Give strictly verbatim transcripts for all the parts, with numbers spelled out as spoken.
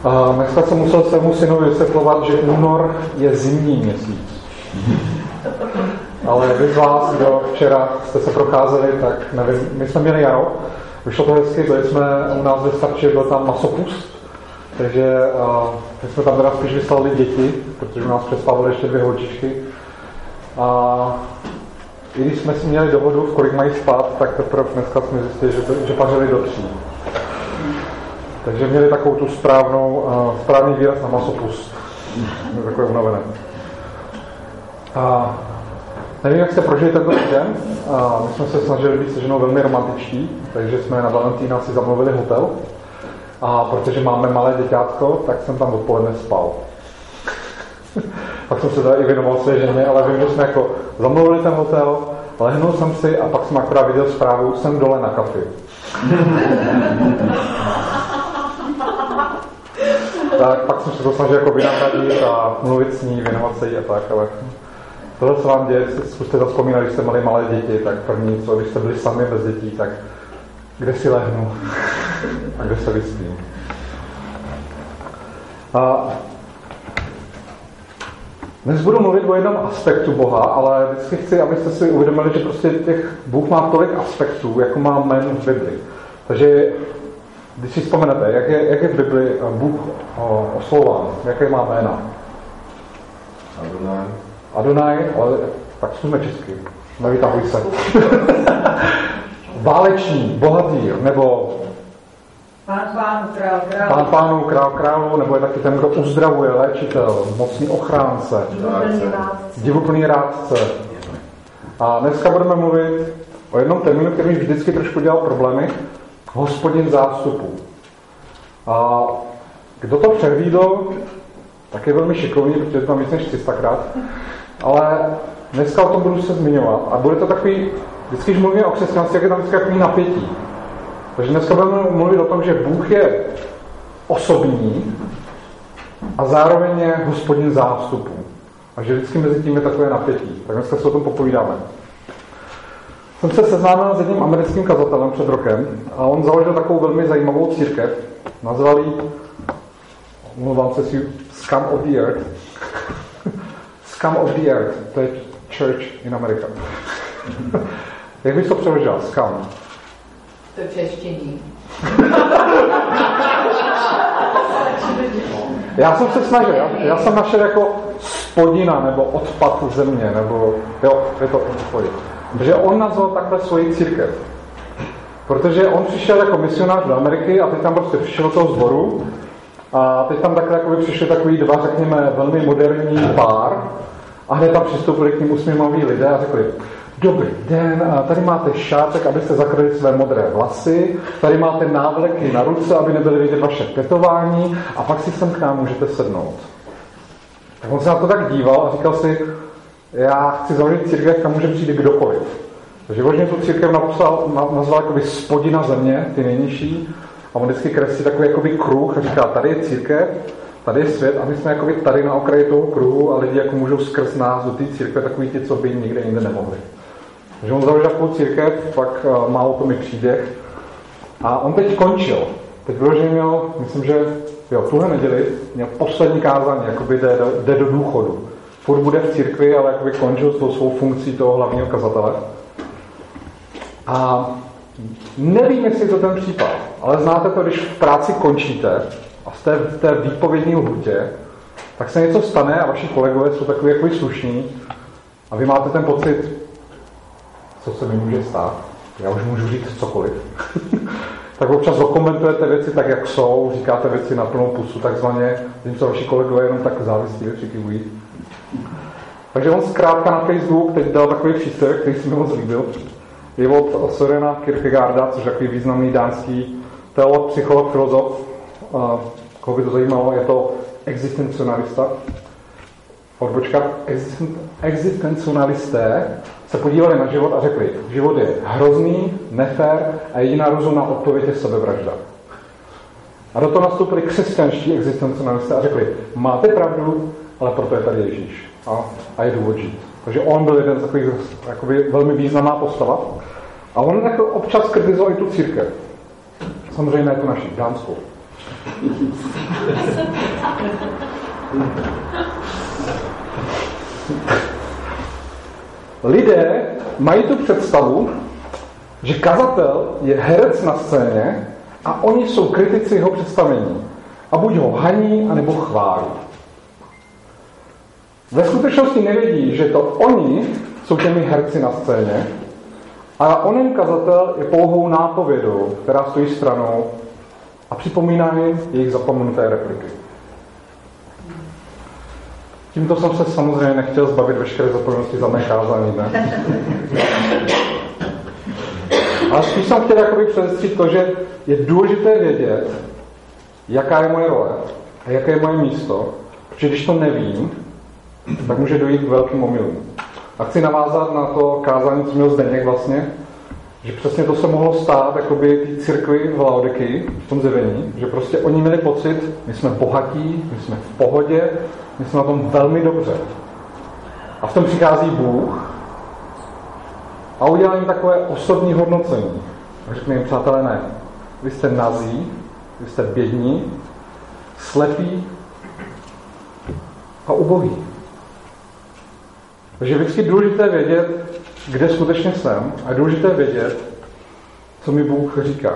A dneska jsem musel svému synovi vysvětlovat, že únor je zimní měsíc. Ale vy z vás, kdo včera jste se procházeli, tak nevím, my jsme měli jaro, vyšlo to hezky, byli jsme u nás ve Starči, byl tam masopust, takže uh, jsme tam teda spíš vyslali děti, protože u nás přespávali ještě dvě holčičky. A i když jsme si měli dohodu, v kolik mají spát, tak teprve dneska jsme zjistili, že, to, že pařili do tří. Takže měli takovou tu správnou, uh, správný výraz na masopust. Takové unavené. A nevím, jak jste prožili tento týden. A my jsme se snažili být se ženou velmi romantičtí, takže jsme na Valentína si zamluvili hotel. A protože máme malé děťátko, tak jsem tam odpoledne spal. Pak jsem se teda i věnoval své ženě, ale vím, že jsme jako zamluvili ten hotel, lehnul jsem si a pak jsem akorát viděl zprávu, jsem dole na kafi. Tak pak jsem se to snažil jako vynahradit a mluvit s ní, věnovat se jí a tak, ale tohle se vám děje, zkuste zavzpomínat, když jste měli malé děti, tak první co, když jste byli sami bez dětí, tak kde si lehnu a kde se vyspím. A dnes budu mluvit o jednom aspektu Boha, ale vždycky chci, abyste si uvědomili, že prostě těch Bůh má tolik aspektů, jako má jmen v Bibli. Takže když si vzpomenete, jak je, jak je v Bibli Bůh oslovován, jaké má jména? Adonai. Adonai, ale tak zkusme česky. Nevytahuj se. Váleční, bohatý, nebo Pán pánů, král král. Pán pánů, král králu, nebo je taky ten, kdo uzdravuje, léčitel, mocný ochránce, divuplný rádce. A dneska budeme mluvit o jednom termínu, který mi vždycky trošku dělal problémy. Hospodin zástupů. A kdo to přehlídl, tak je velmi šikovný, protože to tam víc než tři sta krát. Ale dneska o tom budu se zmiňovat. A bude to takový, vždycky, když mluvíme o křesťanství, jak je tam vždycky takový napětí. Takže dneska budeme mluvit o tom, že Bůh je osobní a zároveň je hospodin zástupů. A že vždycky mezi tím je takové napětí. Tak dneska se o tom popovídáme. Jsem se seznámil s jedním americkým kazatelem před rokem a on založil takovou velmi zajímavou církev. Nazval ji, omlouvám se si, Scum of the Earth. Scum of the Earth, to je church in America. Jak bys to přeložila? Scum. To je češtění. Já jsem se snažil, já, já jsem našel jako spodina nebo odpad země, nebo jo, je to odpad. Protože on nazval takhle svoji církev. Protože on přišel jako misionář do Ameriky a teď tam prostě přišel do toho sboru a teď tam takhle jako přišli takový dva, řekněme, velmi moderní pár a hned tam přistoupili k ním usměvaví lidé a řekli: dobrý den, tady máte šátek, abyste zakryli své modré vlasy, tady máte návleky na ruce, aby nebyly vidět vaše tetování a pak si sem k nám můžete sednout. Tak on se na to tak díval a říkal si: já chci založit církev, kam může přijít kdokoliv. Takže možná tu církev napsal, nazval jakoby spodina země, ty nejnižší, a on vždycky kreslí takový jakoby kruh a říká: tady je církev, tady je svět a my jsme jakoby tady na okraji toho kruhu a lidi jako můžou skrz nás do té církve, takový ti, co by nikde jinde nemohli. Takže on založil takovou církev, pak má o tom i příběh a on teď končil. Teď vyloženě měl, myslím, že jo, tuhle neděli měl poslední kázání, jakoby jde, jde do důchodu. Furt bude v církvi, ale jakoby končil s tou svou funkcí toho hlavního kazatele. A nevím, jestli je to ten případ, ale znáte to, když v práci končíte a jste v té výpovědní lhůtě, tak se něco stane a vaši kolegové jsou takový jako slušní a vy máte ten pocit, co se mi může stát. Já už můžu říct cokoliv. Tak občas dokumentujete věci tak, jak jsou, říkáte věci na plnou pusu takzvaně, tím, co vaši kolegové jenom tak závistivě přikivují. Takže on zkrátka na Facebook teď dal takový příspěvek, který se mi moc líbil. Je od Sørena Kierkegaarda, což je takový významný dánský teolog, psycholog, filozof. Koho by to zajímalo, je to existencionalista. Odbočka. Existencionalisté se podívali na život a řekli: život je hrozný, nefér a jediná rozumná odpověď je sebevražda. A do toho nastoupili křesťanští existencionalisté a řekli: máte pravdu, ale proto je tady Ježíš. A, a je důvod žít. Takže on byl jeden z takových jakoby, velmi významná postava. A on jako občas kritizoval i tu církev. Samozřejmě ne tu naši, dánskou. Lidé mají tu představu, že kazatel je herec na scéně a oni jsou kritici jeho představení. A buď ho haní, anebo chválí. Ve skutečnosti nevědí, že to oni jsou těmi herci na scéně, a onen kazatel je pouhou nápovědou, která stojí stranou a připomíná jim jejich zapomenuté repliky. Tímto jsem se samozřejmě nechtěl zbavit veškeré zodpovědnosti za mé kázání, ne? Ale spíš jsem chtěl jakoby předestřít to, že je důležité vědět, jaká je moje role a jaké je moje místo, protože když to nevím, tak může dojít k velkým omylům. A chci navázat na to kázání, co měl Zdeněk vlastně, že přesně to se mohlo stát jakoby té církvi v Laodikii, v tom zjevení, že prostě oni měli pocit, my jsme bohatí, my jsme v pohodě, my jsme na tom velmi dobře. A v tom přichází Bůh a udělá jim takové osobní hodnocení. A řekne jim, přátelé, ne, vy jste nazí, vy jste bědní, slepí a ubohý. Takže je vždycky důležité vědět, kde skutečně jsem, a je důležité vědět, co mi Bůh říká.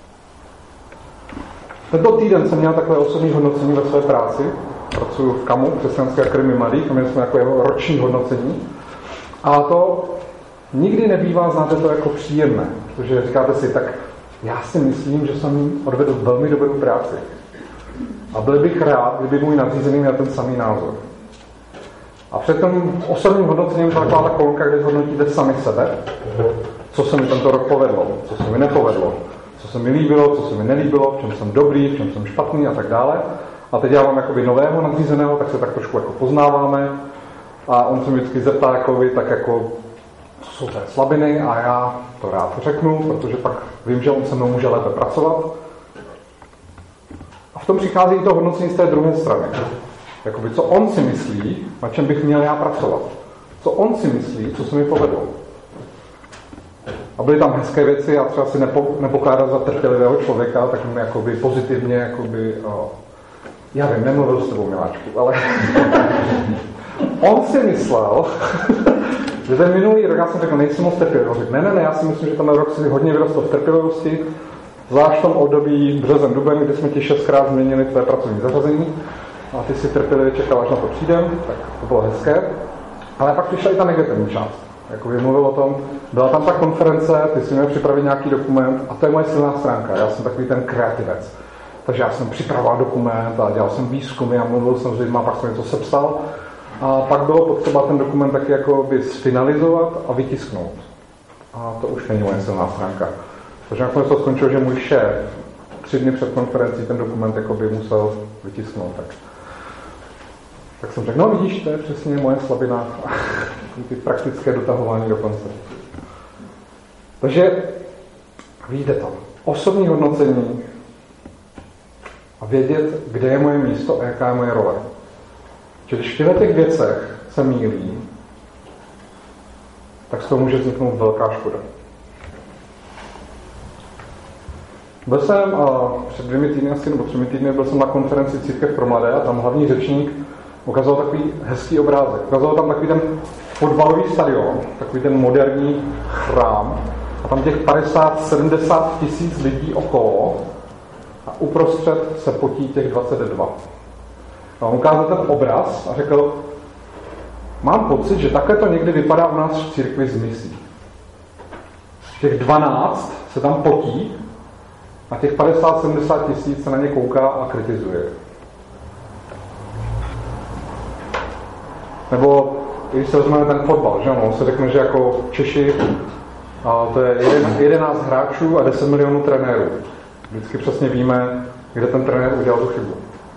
Tento týden jsem měl takové osobní hodnocení ve své práci. Pracuji v KAMu, Křesťanské akademii mladých, a měli jsme takové roční hodnocení. A to nikdy nebývá, znáte to, jako příjemné, protože říkáte si, tak já si myslím, že jsem odvedl velmi dobrou práci. A byl bych rád, kdyby můj nadřízený měl ten samý názor. A před tím osobním hodnocením je taková ta kolonka, kde hodnotíte sami sebe, co se mi tento rok povedlo, co se mi nepovedlo, co se mi líbilo, co se mi nelíbilo, v čem jsem dobrý, v čem jsem špatný a tak dále. A teď já mám jakoby nového nadřízeného, tak se tak trošku jako poznáváme a on se mi vždycky zeptá, jakoby, tak jako, co jsou té slabiny, a já to rád řeknu, protože pak vím, že on se mnou může lépe pracovat. A v tom přichází i to hodnocení z té druhé strany. Jakoby, co on si myslí, na čem bych měl já pracovat. Co on si myslí, co se mi povedlo. A byly tam hezké věci, já třeba si nepo, nepokládám za trpělivého člověka, tak mi jakoby pozitivně, jakoby, o, já vím, nemluvil s tebou, miláčku, ale on si myslel, že ten minulý rok, já jsem řekl, nejsem moc trpělivý. Řekl, ne, ne, ne, já si myslím, že ten rok si hodně vyrostl v trpělivosti, zvlášť v tom období březen, duben, kdy jsme ti šestkrát změnili tvé pracovní zařazení. A ty si trpělivě čekal, až na to přijdem, tak to bylo hezké. Ale pak přišla i ta negativní část. Jako mluvil o tom, byla tam ta konference, ty si měl připravit nějaký dokument a to je moje silná stránka. Já jsem takový ten kreativec. Takže já jsem připravoval dokument a dělal jsem výzkumy a mluvil jsem s lidmi a pak jsem něco sepsal. A pak bylo potřeba ten dokument taky jako by sfinalizovat a vytisknout. A to už není moje silná stránka. Takže nakonec to skončilo, že můj šéf tři dny před konferencí ten dokument jako by musel vytisknout. Tak. Tak jsem řekl, no vidíš, to je přesně moje slabina, ty praktické dotahování do konce. Takže vidíte to, osobní hodnocení a vědět, kde je moje místo a jaká je moje role. Čili když v těchto těch věcech se mýlí, tak z toho může vzniknout velká škoda. Byl jsem a před dvěmi týdny, asi nebo třemi týdny, byl jsem na konferenci Církev pro mladé a tam hlavní řečník ukázal takový hezký obrázek. Ukázal tam takový ten fotbalový stadion, takový ten moderní chrám a tam těch padesát sedmdesát tisíc lidí okolo a uprostřed se potí těch dvacet dva. A on ukázal ten obraz a řekl, mám pocit, že takhle to někdy vypadá u nás v církvi z misí. Těch dvanáct se tam potí a těch padesát sedmdesát tisíc se na ně kouká a kritizuje. Nebo když se vezmeme ten fotbal, že ono se řekne, že jako Češi a to je jedenáct hráčů a deset milionů trenérů. Vždycky přesně víme, kde ten trenér udělal tu chybu.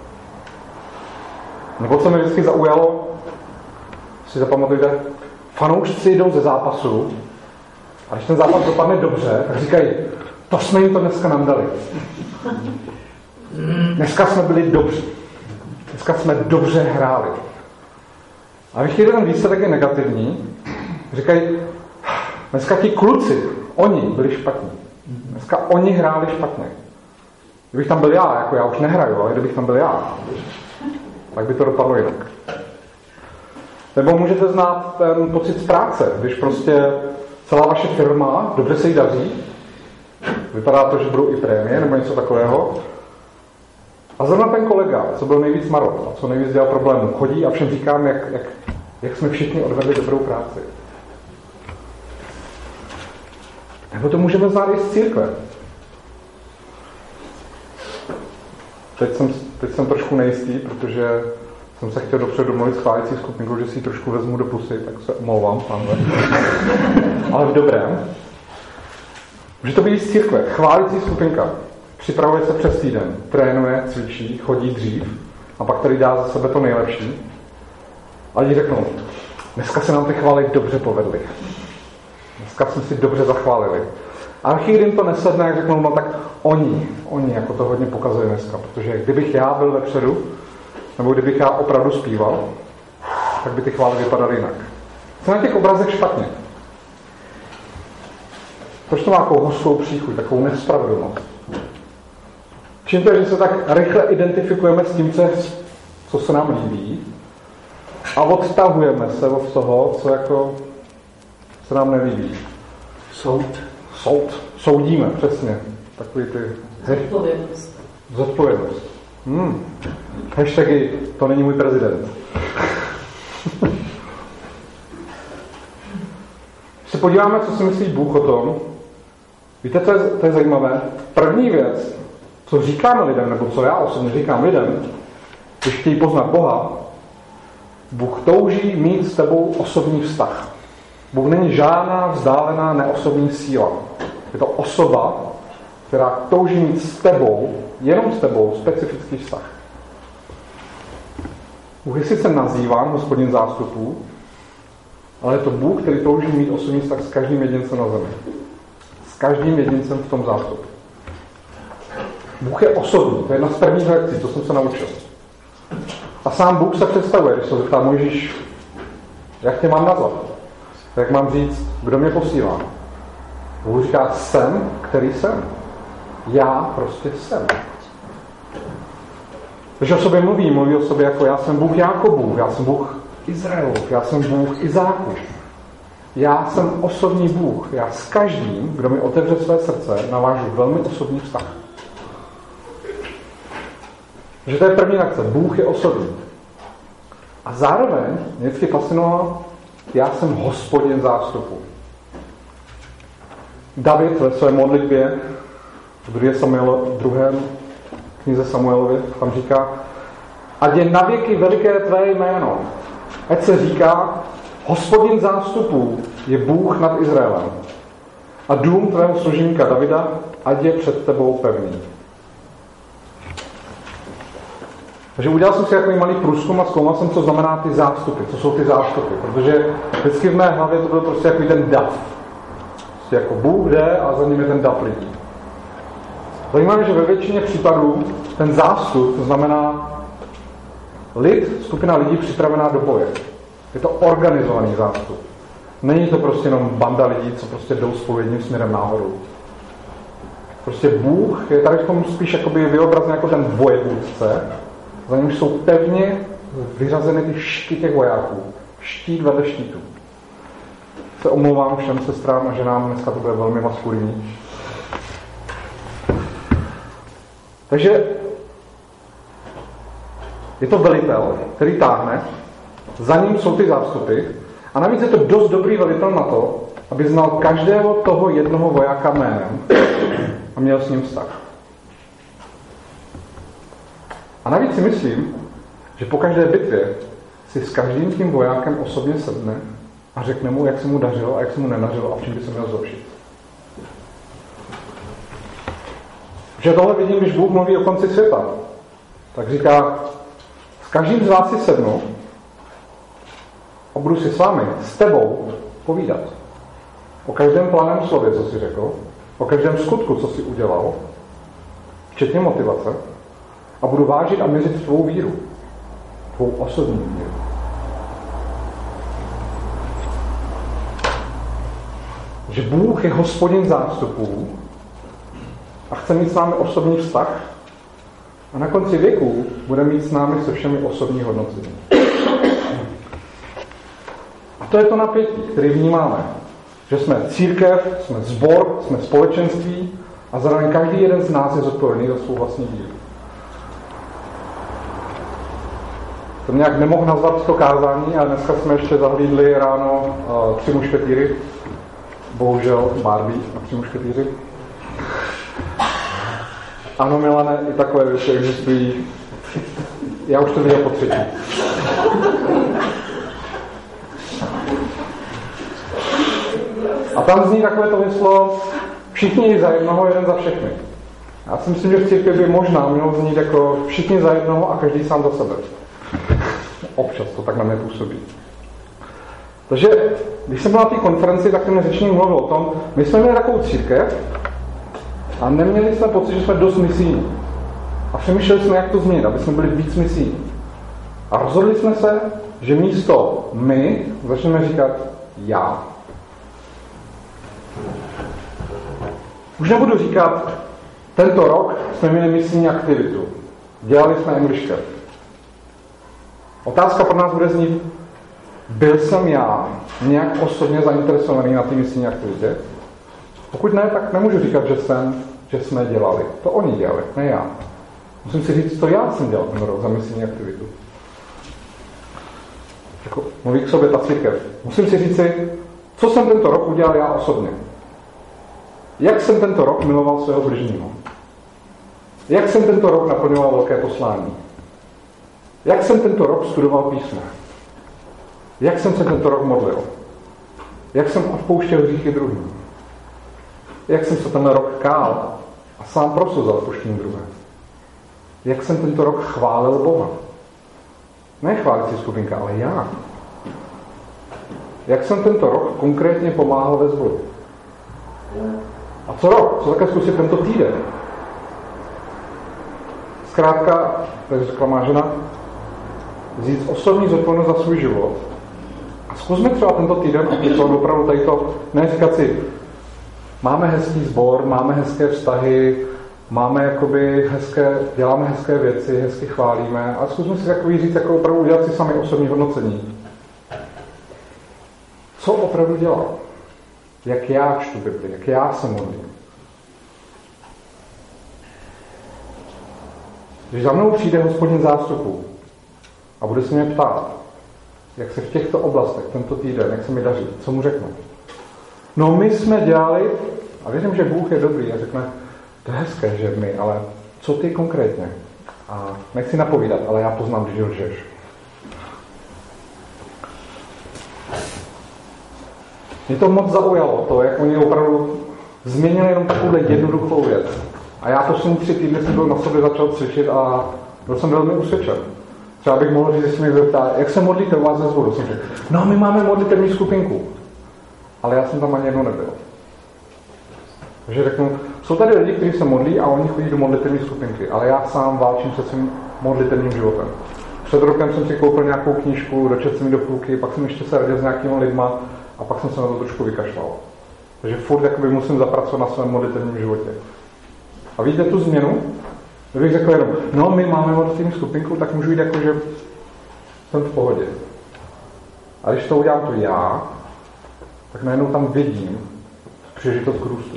Nebo co mi vždycky zaujalo, si zapamatujte, fanoušci jdou ze zápasu a když ten zápas dopadne dobře, tak říkají, to jsme jim to dneska nám dali. Dneska jsme byli dobří. Dneska jsme dobře hráli. A když ten výsledek je negativní, říkají, dneska ti kluci, oni byli špatní. Dneska oni hráli špatně. Kdybych tam byl já, jako já už nehraju, ale kdybych tam byl já, tak by to dopadlo jinak. Nebo můžete znát ten pocit z práce, když prostě celá vaše firma, dobře se jí daří, vypadá to, že budou i prémie nebo něco takového, a zrovna ten kolega, co byl nejvíc marot a co nejvíc dělal problémů, chodí a všem říkám, jak, jak, jak jsme všichni odvedli dobrou práci. Nebo to můžeme znát i z církve. Teď jsem, teď jsem trošku nejistý, protože jsem se chtěl dopředu domluvit s chválící skupinkou, že si ji trošku vezmu do pusy, tak se omlouvám, pánové. Ale v dobrém. Může to být z církve. Chválící skupinka. Připravuje se přes týden. Trénuje, cvičí, chodí dřív. A pak tady dá za sebe to nejlepší. A lidi řeknou, dneska se nám ty chvály dobře povedly. Dneska jsme si dobře zachválili. A chvíli jim to nesedne, jak řeknou, no tak oni, oni jako to hodně pokazují dneska. Protože kdybych já byl vepředu, nebo kdybych já opravdu zpíval, tak by ty chvály vypadaly jinak. Co na těch obrazech špatně? Proč to má takovou hořkou příchuť, takovou nespravedlnost? Čím to je, že se tak rychle identifikujeme s tím, co se nám líbí a odtahujeme se od toho, co jako se nám nelíbí. Soud. Soud. Soudíme, přesně. Takový ty... Zodpovědnost. Zodpovědnost. Hmm. Hashtagy, to není můj prezident. Když se podíváme, co si myslí Bůh o tom, víte, to je, to je zajímavé. První věc, co říkáme lidem, nebo co já osobně říkám lidem, když chtějí poznat Boha, Bůh touží mít s tebou osobní vztah. Bůh není žádná vzdálená neosobní síla. Je to osoba, která touží mít s tebou, jenom s tebou, specifický vztah. Bůh je sice nazýván Hospodin zástupů, ale je to Bůh, který touží mít osobní vztah s každým jedincem na zemi. S každým jedincem v tom zástupu. Bůh je osobní, to je jedna z prvních lekcí, to jsem se naučil. A sám Bůh se představuje, když se zeptá Mojžíš, jak tě mám nazvat? Jak mám říct, kdo mě posílá? Bůh říká, jsem, který jsem. Já prostě jsem. Když o sobě mluví, mluví o sobě jako já jsem Bůh Jákobův, já jsem Bůh Izraelův, já jsem Bůh Izákův. Já jsem osobní Bůh. Já s každým, kdo mi otevře své srdce, navážu velmi osobní vztah. Takže to je první akce. Bůh je osobní. A zároveň mě vždycky fascinovalo, já jsem Hospodin zástupu. David ve své modlitbě v druhé Samuel, druhém knize Samuelovi tam říká, ať je navěky veliké tvé jméno. Ať se říká, Hospodin zástupů je Bůh nad Izraelem. A dům tvého služebníka Davida, ať je před tebou pevný. Takže udělal jsem si takový malý průzkum a zkoumal jsem, co znamená ty zástupy, co jsou ty zástupy, protože vždycky v mé hlavě to byl prostě takový ten dav. Prostě jako Bůh jde a za ním je ten dav lidí. Zajímavé, že ve většině případů ten zástup, to znamená lid, skupina lidí připravená do boje. Je to organizovaný zástup. Není to prostě jenom banda lidí, co prostě jdou spolu jedním směrem nahoru. Prostě Bůh je tady v tom spíš jakoby vyobrazen jako ten vojevůdce, za ním jsou pevně vyřazeny ty šky těch vojáků. Štít vedle štítu. Se omlouvám všem sestrám a ženám, dneska to bude velmi maskulinní. Takže je to velitel, který táhne, za ním jsou ty zástupy a navíc je to dost dobrý velitel na to, aby znal každého toho jednoho vojáka jménem a měl s ním vztah. A navíc si myslím, že po každé bitvě si s každým tím vojákem osobně sedne a řekne mu, jak se mu dařilo a jak se mu nedařilo a v čem by se měl zlepšit. Že tohle vidím, když Bůh mluví o konci světa. Tak říká, s každým z vás si sednu a budu si s vámi, s tebou povídat. O každém planém slově, co jsi řekl, o každém skutku, co jsi udělal, včetně motivace, a budu vážit a měřit tvou víru, tvou osobní víru. Že Bůh je Hospodin zástupů a chce mít s námi osobní vztah A na konci věku bude mít s námi se všemi osobní hodnocení. A to je to napětí, který vnímáme. Že jsme církev, jsme sbor, jsme společenství a zároveň každý jeden z nás je zodpovědný za svou vlastní dílu. To nějak nemohl nazvat to kázání, a dneska jsme ještě zahlídli ráno uh, tři mušketýry. Bohužel Barbie a tři mušketýři. Ano, Milane, i takové věci existují. Já už to viděl po třetí. A tam zní takové to heslo všichni za jednoho, jeden za všechny. Já si myslím, že v církvi by možná mělo znít jako všichni za jednoho a každý sám za sebe. Občas to tak na mě působí. Takže, když jsem byl na té konferenci, tak ten řečník mluvil o tom, my jsme měli takovou církev a neměli jsme pocit, že jsme dost misijní. A přemýšleli jsme, jak to změnit, aby jsme byli víc misijní. A rozhodli jsme se, že místo my začneme říkat já. Už nebudu říkat, tento rok jsme měli misijní aktivitu. Dělali jsme English Camp. Otázka pro nás bude znít, byl jsem já nějak osobně zainteresovaný na té misijní aktivitě? Pokud ne, tak nemůžu říkat, že jsem, že jsme dělali. To oni dělali, ne já. Musím si říct, co já jsem dělal ten rok za misijní aktivitu. Jako, mluví k sobě ta církev. Musím si říct si, co jsem tento rok udělal já osobně. Jak jsem tento rok miloval svého bližního? Jak jsem tento rok naplňoval velké poslání? Jak jsem tento rok studoval písmo? Jak jsem se tento rok modlil? Jak jsem odpouštěl hříchy druhým? Jak jsem se ten rok kál a sám prosil za odpuštění druhé? Jak jsem tento rok chválil Boha? Ne chválicí skupinka, ale já. Jak jsem tento rok konkrétně pomáhal ve sboru? A co rok? Co také zkusit tento týden? Zkrátka, tak řekla má žena, vzít osobní zodpovědnost za svůj život. A zkusme třeba tento týden aplikovat opravdu tady to, ne říkat si, máme hezký sbor, máme hezké vztahy, máme jakoby hezké, děláme hezké věci, hezky chválíme, a zkusme si takový říct, jako opravdu udělat si sami osobní hodnocení. Co opravdu dělal? Jak já čtu Bibli, jak já se modlím. Když za mnou přijde Hospodin zástupů a bude se mě ptát, jak se v těchto oblastech tento týden, jak se mi daří, co mu řeknu? No my jsme dělali, a věřím, že Bůh je dobrý, a řekne, to je hezké, že my, ale co ty konkrétně? A nechci napovídat, ale já poznám, když lžeš. Mě to moc zaujalo, to, jak oni opravdu změnili jenom takovou jednoduchou věc. A já poslední tři týdny jsem byl na sobě začal cvičit a byl jsem velmi usvědčen. Třeba bych mohl říct, jestli mi zeptá, jak se modlíte u vás ze sboru? Jsem řekl, no my máme modlitevní skupinku. Ale já jsem tam ani jednou nebyl. Takže řeknu, jsou tady lidi, kteří se modlí a oni chodí do modlitevní skupinky, ale já sám válčím se svým modlitevním životem. Před rokem jsem si koupil nějakou knížku, dočetl jsem ji do půlky, pak jsem ještě se radil s nějakými lidma a pak jsem se na to trošku vykašlal. Takže furt jakoby musím zapracovat na svém modlitevním životě. A vidíte tu změnu? Kdybych řekl jenom, no my máme modlitevní skupinku, tak můžu jít jako, že jsem v pohodě. A když to udělám to já, tak najednou tam vidím příležitost k růstu.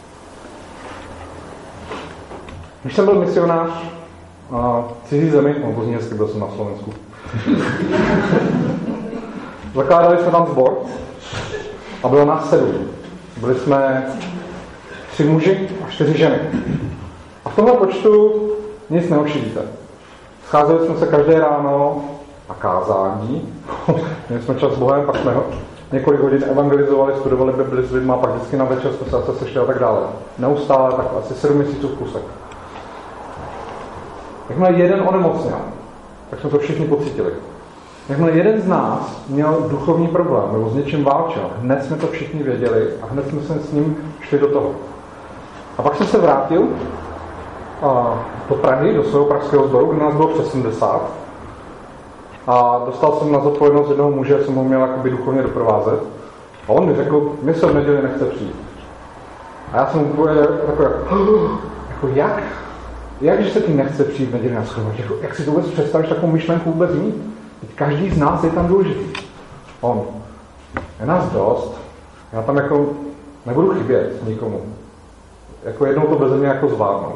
Když jsem byl misionář v cizí zemi, no to zní hezky, byl jsem na Slovensku. Zakládali jsme tam sbor a bylo nás sedm. Byli jsme tři muži a čtyři ženy. A v tomhle počtu nic neočivíte. Scházeli jsme se každé ráno na kázání. Měli jsme čas s Bohem, pak jsme několik hodin evangelizovali, studovali Bibli s lidmi, pak vždycky na večer jsme se zase sešli a tak dále. Neustále, tak asi sedm měsíců v kuse. Jakmile jeden onemocněl, tak jsme to všichni pocítili. Jakmile jeden z nás měl duchovní problém nebo s něčím válčil, hned jsme to všichni věděli a hned jsme se s ním šli do toho. A pak jsem se vrátil a, do Prahy, do svého pražského sboru, kde nás bylo přes sedmdesát. A dostal jsem na zodpovědnost jednoho muže, jsem ho měl jakoby duchovně doprovázet. A on mi řekl, my se v neděli nechce přijít. A já jsem mu takový, jako jak? jako jak? jakže se ti nechce přijít v neděli na shromáždění? Jako, jak si to vůbec představíš takovou myšlenku vůbec mít? Teď každý z nás je tam důležitý. On. Je nás dost. Já tam jako nebudu chybět nikomu. Jako jednou to beze mě jako zvládnou.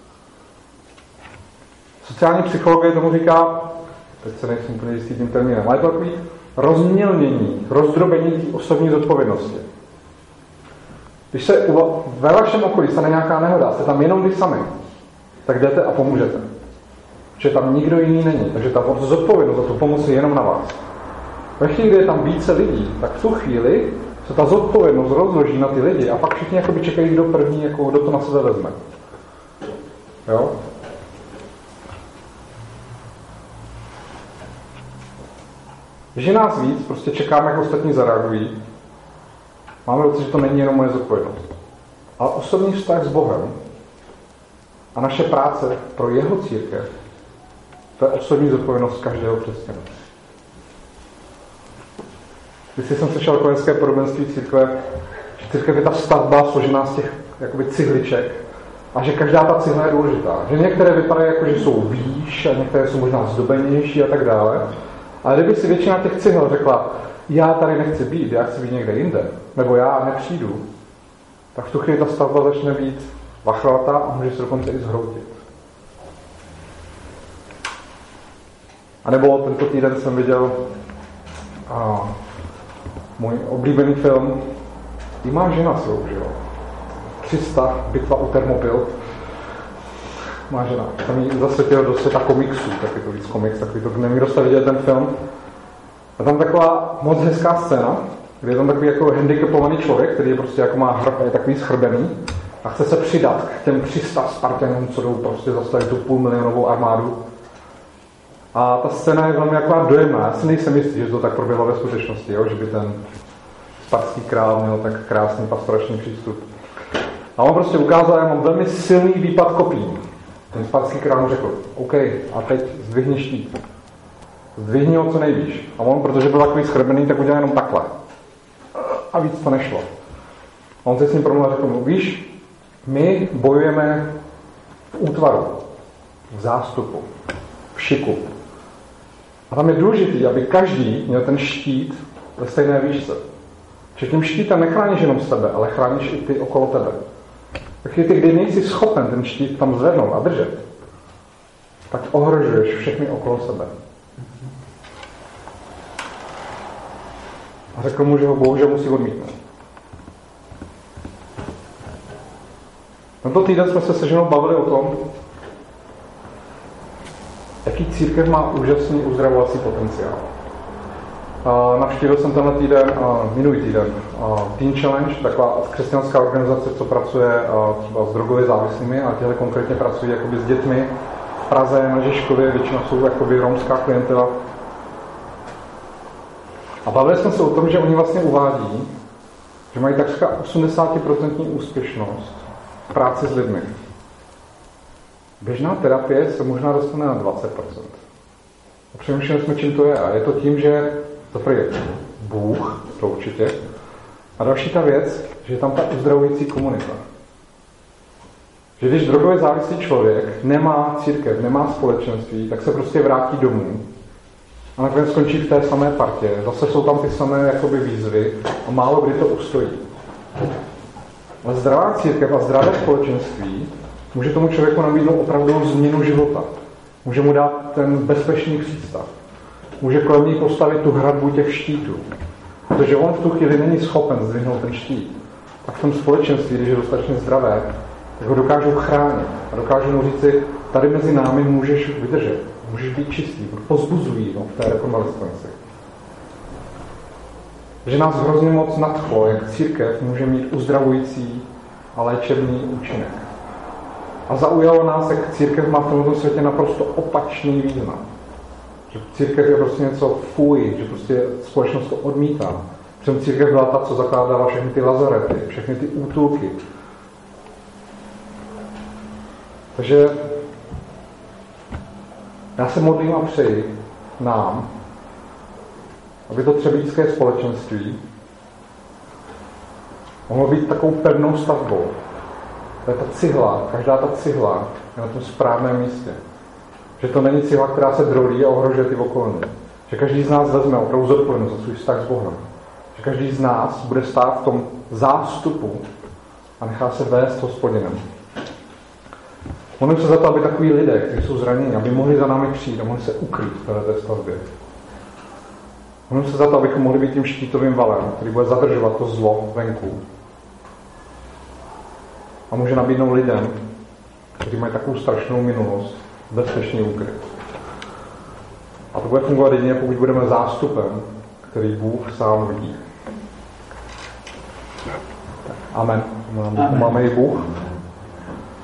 Sociální psychologie tomu říká, teď se nejsem úplně jistý tím termínem, ale je to takový rozmělnění, rozdrobení té osobní zodpovědnosti. Když se ve vašem okolí stane nějaká nehoda, jste tam jenom vy sami, tak jdete a pomůžete. Protože tam nikdo jiný není, takže ta zodpovědnost za tu pomoc je jenom na vás. Ve chvíli, kdy je tam více lidí, tak v tu chvíli se ta zodpovědnost rozloží na ty lidi a pak všichni jakoby čekají, kdo první, jako, kdo to na sebe vezme. Jo? Když je nás víc, prostě čekáme, jak ostatní zareagují, máme pocit, že to není jenom moje zodpovědnost. Ale osobní vztah s Bohem a naše práce pro jeho církev, to je osobní zodpovědnost každého křesťana. Když jsem slyšel kojenecké podobenství církve, že církev je ta stavba složená z těch jakoby cihliček a že každá ta cihla je důležitá. Že některé vypadají jako, že jsou výš a některé jsou možná zdobenější a tak dále. Ale kdyby si většina těch cihel řekla, já tady nechci být, já chci být někde jinde, nebo já nepřijdu, tak v tu chvíli ta stavba začne být vachlatá a může se dokonce i zhroutit. A nebo tento týden jsem viděl a, můj oblíbený film I má žena se užila. tři sta, bitva u Termopil. Má žena. Tam jí zasvětil do světa komiksů, taky to víc komiks, takový to, nevím, kdo jste viděl ten film. A tam taková moc hezká scéna, kde je tam takový jako handicapovaný člověk, který je prostě jako má hrb, je takový schrbený a chce se přidat k těm tři sta Spartanům, co jdou prostě zastavit tu půlmilionovou armádu. A ta scéna je velmi jako dojemná. Já si nejsem jistý, že to tak proběhlo ve skutečnosti, jo? Že by ten spartský král měl tak krásný pastorační přístup. A on prostě ukázal, že mám velmi silný výpad kopí. Ten spartský král mu řekl, OK, a teď zdvihni štít. Zdvihni ho co nejvíš. A on, protože byl takový schrbený, tak udělal jenom takhle. A víc to nešlo. A on se s ním promluvil a řekl mu, víš, my bojujeme v útvaru, v zástupu, v šiku. A tam je důležitý, aby každý měl ten štít ve stejné výšce. Že tím štítem nechráníš jenom sebe, ale chráníš i ty okolo tebe. Tak ty, kdy nejsi schopen ten štít tam zvednout a držet, tak ohrožuješ všechny okolo sebe. A řekl mu, že ho bohužel musí odmítnout. Tento týden jsme se se ženou bavili o tom, jaký církev má úžasný uzdravovací potenciál. Navštívil jsem tenhle týden, minulý týden, Teen Challenge, taková křesťanská organizace, co pracuje třeba s drogově závislými a těhle konkrétně pracují jakoby s dětmi v Praze, na Žižkově, většinou jsou jakoby romská klientela. A bavili jsme se o tom, že oni vlastně uvádí, že mají takřka osmdesát procent úspěšnost v práci s lidmi. Běžná terapie se možná dostane na dvacet procent. A přemýšleli jsme, čím to je. A je to tím, že to je Bůh, to určitě. A další ta věc, že je tam ta uzdravující komunita. Že když drogově závislý člověk nemá církev, nemá společenství, tak se prostě vrátí domů a nakonec skončí v té samé partě. Zase jsou tam ty samé jakoby výzvy a málo kdy to ustojí. Ale zdravá církev a zdravé společenství může tomu člověku nabídnout opravdu změnu života. Může mu dát ten bezpečný přístav. Může kolem ní postavit tu hradbu těch štítů. Protože on v tu chvíli není schopen zdvihnout ten štít. Tak v tom společenství, když je dostatečně zdravé, tak ho dokážou chránit. A dokážou mu říci, tady mezi námi můžeš vydržet. Můžeš být čistý. Pozbuzují no, v té rekonvalescenci. Že nás hrozně moc nadchlo, jak církev může mít uzdravující a léčebný účinek. A zaujalo nás, jak církev má v tomto světě naprosto opačný význam. Že církev je prostě něco fuj, že prostě společnost to odmítá. Protože církev byla ta, co zakládala všechny ty lazarety, všechny ty útulky. Takže já se modlím a přeji nám, aby to třebíčské společenství mohlo být takovou pevnou stavbou. To je ta cihla, každá ta cihla je na tom správném místě. Že to není cihla, která se drolí a ohrožuje ty okolní. Že každý z nás vezme opravdu zodpovědnost za svůj vztah s Bohem. Že každý z nás bude stát v tom zástupu a nechá se vést Hospodinem. Modlím se za to, aby takový lidé, kteří jsou zraněni, aby mohli za námi přijít a mohli se ukrýt v této stavbě. Modlím se za to, abychom mohli být tím štítovým valem, který bude zadržovat to zlo venku. A může nabídnout lidem, kteří mají takovou strašnou minulost, bezpečný úkryt. A to bude fungovat jedině, pokud budeme zástupem, který Bůh sám vidí. Amen. Máme i Bůh.